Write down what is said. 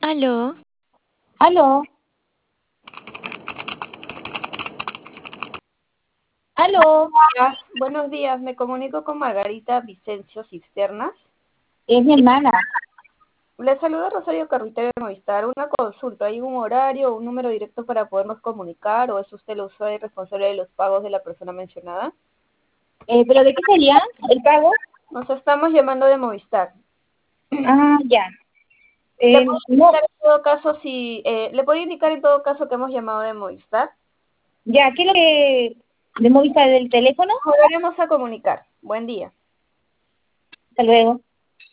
Aló, Aló, aló, Buenos días, me comunico con Margarita Vicencio Cisternas. es mi hermana. Le saluda Rosario Carruitero de Movistar. Una consulta, ¿hay un horario o un número directo para podernos comunicar o es usted el usuario responsable de los pagos de la persona mencionada? ¿Pero de qué sería el pago? Nos estamos llamando de Movistar. Ah, ya. ¿Le puedo No, indicar en todo caso le puedo indicar en todo caso que hemos llamado de Movistar? ya, ¿qué es lo que de Movistar del teléfono? Nos volveremos a comunicar. Buen día. Hasta luego.